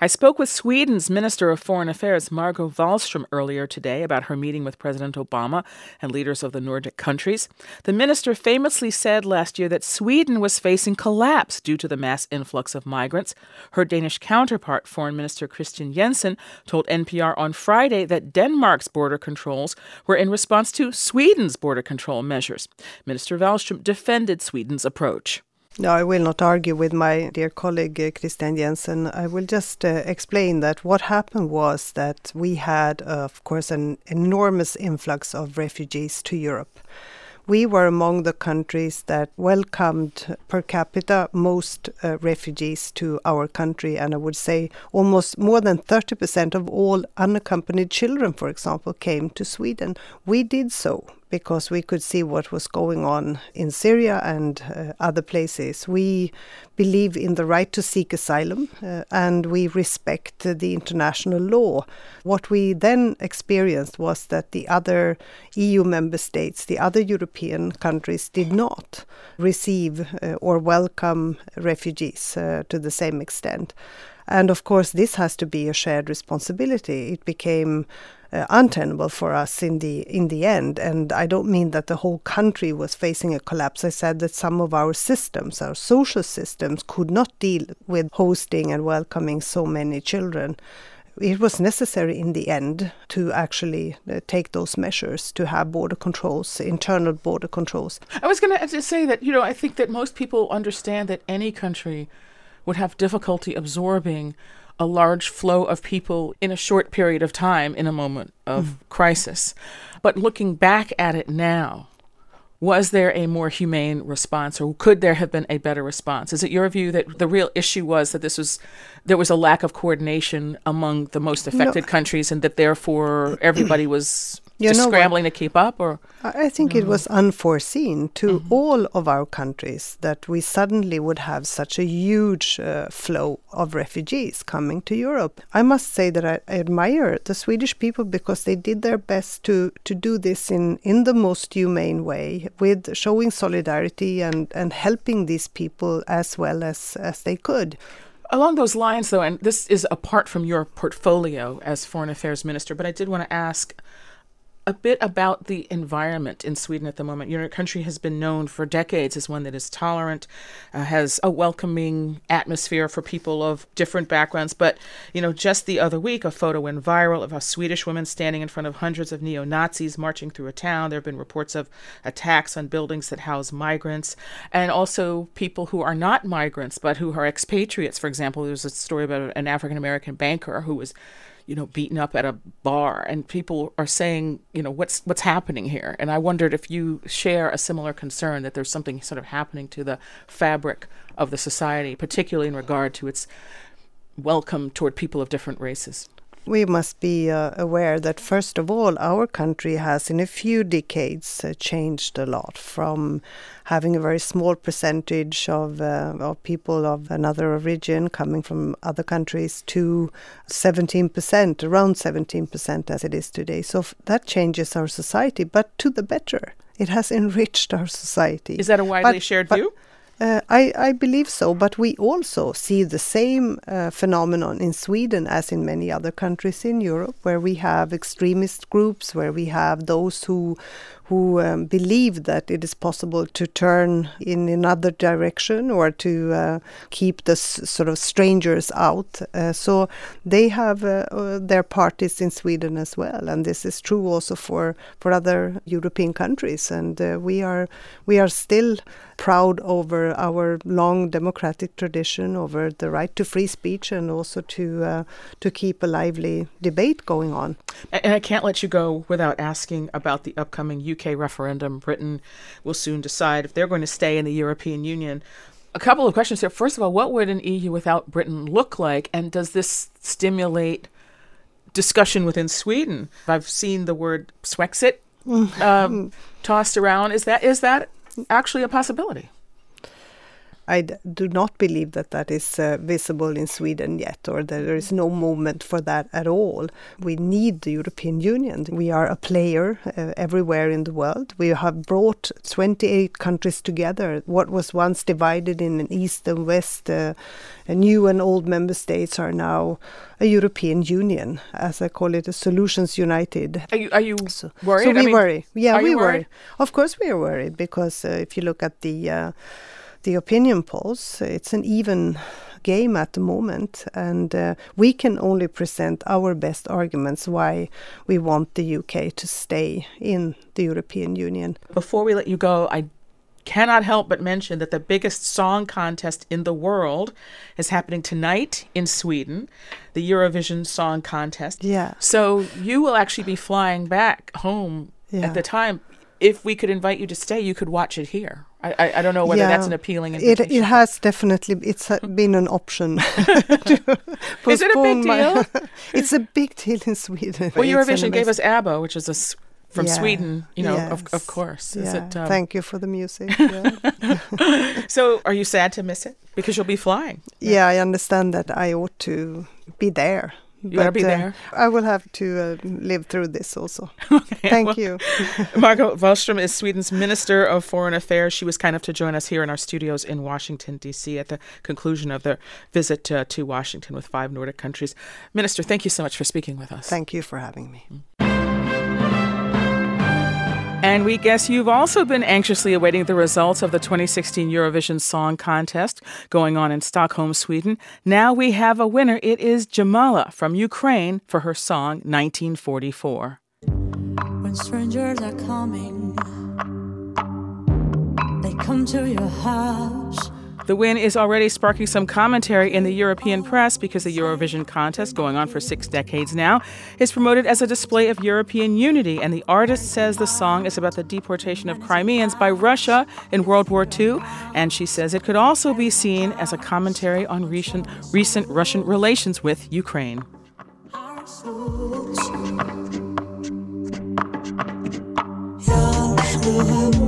I spoke with Sweden's Minister of Foreign Affairs, Margot Wallström, earlier today about her meeting with President Obama and leaders of the Nordic countries. The minister famously said last year that Sweden was facing collapse due to the mass influx of migrants. Her Danish counterpart, Foreign Minister Kristian Jensen, told NPR on Friday that Denmark's border controls were in response to Sweden's border control measures. Minister Wallström defended Sweden's approach. No, I will not argue with my dear colleague Kristian Jensen. I will just explain that what happened was that we had, of course, an enormous influx of refugees to Europe. We were among the countries that welcomed per capita most refugees to our country, and I would say almost more than 30% of all unaccompanied children, for example, came to Sweden. We did so because we could see what was going on in Syria and other places. We believe in the right to seek asylum and we respect the international law. What we then experienced was that the other EU member states, the other European countries, did not receive or welcome refugees to the same extent. And of course, this has to be a shared responsibility. It became untenable for us in the end. And I don't mean that the whole country was facing a collapse. I said that some of our systems, our social systems, could not deal with hosting and welcoming so many children. It was necessary in the end to actually take those measures, to have border controls, internal border controls. I was going to say that, I think that most people understand that any country would have difficulty absorbing a large flow of people in a short period of time in a moment of crisis. But looking back at it now, was there a more humane response, or could there have been a better response? Is it your view that the real issue was that there was a lack of coordination among the most affected countries, and that therefore everybody was scrambling to keep up? Or I think it was unforeseen to all of our countries that we suddenly would have such a huge flow of refugees coming to Europe. I must say that I admire the Swedish people because they did their best to do this in the most humane way, with showing solidarity and helping these people as well as they could. Along those lines, though, and this is apart from your portfolio as Foreign Affairs Minister, but I did want to ask a bit about the environment in Sweden at the moment. Your country has been known for decades as one that is tolerant, has a welcoming atmosphere for people of different backgrounds. But, just the other week, a photo went viral of a Swedish woman standing in front of hundreds of neo-Nazis marching through a town. There have been reports of attacks on buildings that house migrants, and also people who are not migrants, but who are expatriates. For example, there's a story about an African-American banker who was beaten up at a bar, and people are saying, what's happening here? And I wondered if you share a similar concern that there's something sort of happening to the fabric of the society, particularly in regard to its welcome toward people of different races. We must be aware that, first of all, our country has in a few decades changed a lot, from having a very small percentage of people of another origin coming from other countries to 17%, around 17% as it is today. So that changes our society, but to the better. It has enriched our society. Is that a widely shared view? I believe so, but we also see the same phenomenon in Sweden as in many other countries in Europe, where we have extremist groups, where we have those who believe that it is possible to turn in another direction or to keep the sort of strangers out. So they have their parties in Sweden as well, and this is true also for other European countries. And we are still proud over our long democratic tradition, over the right to free speech, and also to keep a lively debate going on. And I can't let you go without asking about the upcoming UK referendum. Britain will soon decide if they're going to stay in the European Union. A couple of questions here. First of all, what would an EU without Britain look like? And does this stimulate discussion within Sweden? I've seen the word Swexit tossed around. Is that actually a possibility? I do not believe that is visible in Sweden yet, or that there is no movement for that at all. We need the European Union. We are a player everywhere in the world. We have brought 28 countries together. What was once divided in an East and West, new and old member states are now a European Union, as I call it, a Solutions United. Are you worried? So we worry. Yeah, we worry. Of course we are worried, because if you look at the opinion polls, it's an even game at the moment, and we can only present our best arguments why we want the UK to stay in the European Union. Before we let you go, I cannot help but mention that the biggest song contest in the world is happening tonight in Sweden, the Eurovision Song Contest. Yeah. So you will actually be flying back home at the time. If we could invite you to stay, you could watch it here. I don't know whether that's an appealing invitation. It has definitely, it's been an option. Is it a big deal? It's a big deal in Sweden. Well, Eurovision gave us ABBA, which is from Sweden, of course. Yeah. Is it, Thank you for the music. Yeah. So are you sad to miss it? Because you'll be flying. Yeah, I understand that I ought to be there. You got to be there. I will have to live through this also. Okay, Thank you. Margot Wallström is Sweden's Minister of Foreign Affairs. She was kind enough to join us here in our studios in Washington, D.C. at the conclusion of their visit to Washington with 5 Nordic countries. Minister, thank you so much for speaking with us. Thank you for having me. And we guess you've also been anxiously awaiting the results of the 2016 Eurovision Song Contest going on in Stockholm, Sweden. Now we have a winner. It is Jamala from Ukraine for her song 1944. When strangers are coming, they come to your house. The win is already sparking some commentary in the European press because the Eurovision contest, going on for 6 decades now, is promoted as a display of European unity. And the artist says the song is about the deportation of Crimeans by Russia in World War II. And she says it could also be seen as a commentary on recent Russian relations with Ukraine. Your